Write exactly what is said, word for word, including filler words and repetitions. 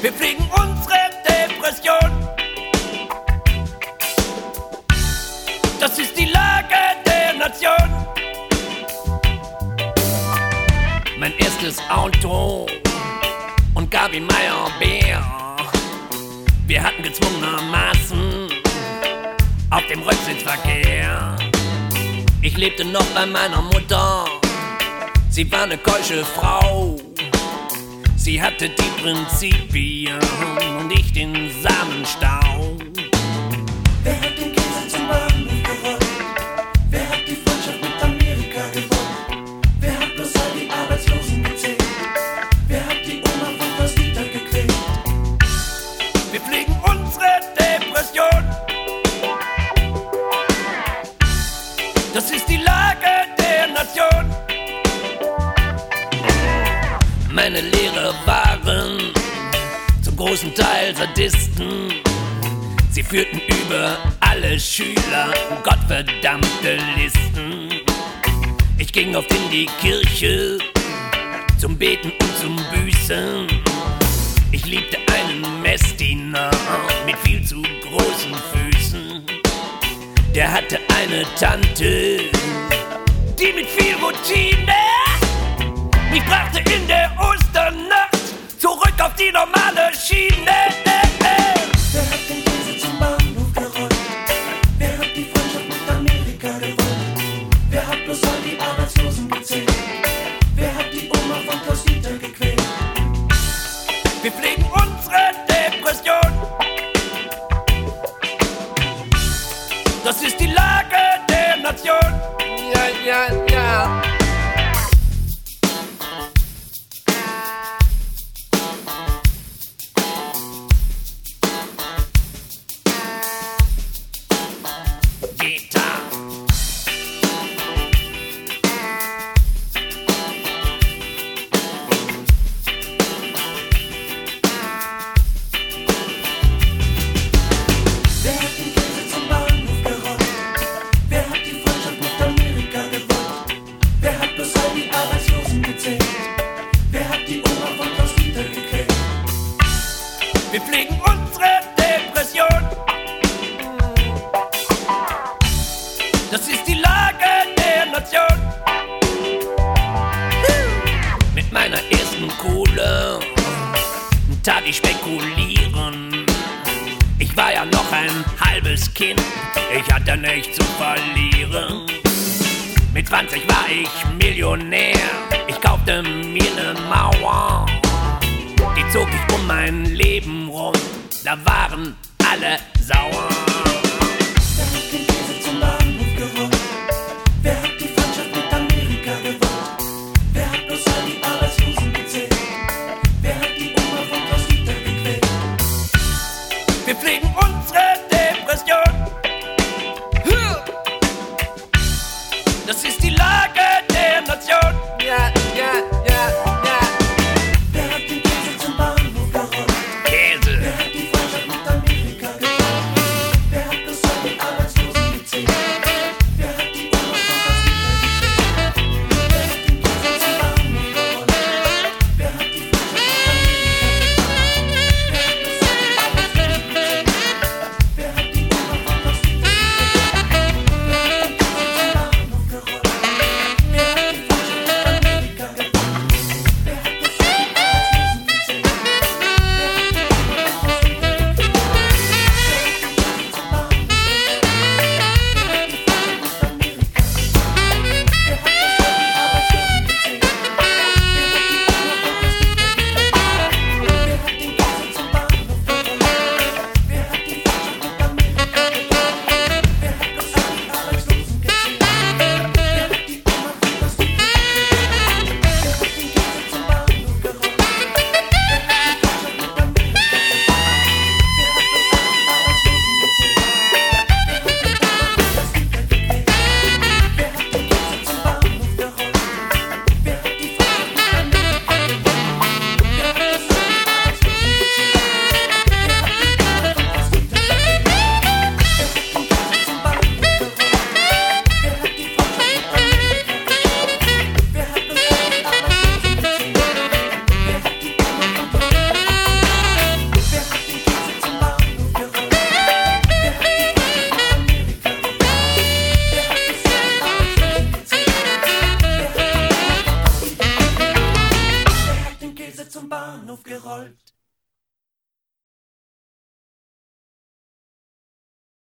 Wir pflegen unsere Depression. Das ist die Lage der Nation. Mein erstes Auto und Gabi Meyerbeer. Wir hatten gezwungenermaßen auf dem Rücksitzverkehr. Ich lebte noch bei meiner Mutter. Sie war eine keusche Frau. Sie hatte die Prinzipien und ich den Samenstau. Wer hat den Käse zum Bahnhof gerollt? Wer hat die Freundschaft mit Amerika gewollt? Wer hat bloß all die Arbeitslosen gezählt? Wer hat die Oma von Rosita gequält? Wir pflegen unsere Depression. Das ist die Lage der Nation. Meine Lehrer waren zum großen Teil Sadisten. Sie führten über alle Schüler gottverdammte Listen. Ich ging oft in die Kirche zum Beten und zum Büßen. Ich liebte einen Messdiener mit viel zu großen Füßen. Der hatte eine Tante, die mit viel Routine mich brachte in der Osternacht zurück auf die normale Schiene. Wer hat den Käse zum Bahnhof gerollt? Wer hat die Freundschaft mit Amerika gewollt? Wer hat bloß all die Arbeitslosen gezählt? Wer hat die Oma von Rosita gequält? Wir pflegen unsere Depression. Das ist die Lage der Nation. Ja, ja, ja. Gitarre. Wer hat den Käse zum Bahnhof gerollt? Wer hat die Freundschaft mit Amerika gewollt? Wer hat bloß all die Arbeitslosen gezählt? Wer hat die Oma von Rosita gequält? Wir pflegen unsere Depression. Das ist die Lage der Nation. Mit meiner ersten Kohle tat ich spekulieren. Ich war ja noch ein halbes Kind, ich hatte nichts zu verlieren. Mit zwanzig war ich Millionär, ich kaufte mir ne Mauer. Die zog ich um mein Leben rum, da waren alle sauer. Wer hat den Käse zum Bahnhof gerollt? Wer hat die Freundschaft mit Amerika gewollt? Wer hat bloß all die Arbeitslosen gezählt? Wer hat die Oma von Rosita gequält? Wir pflegen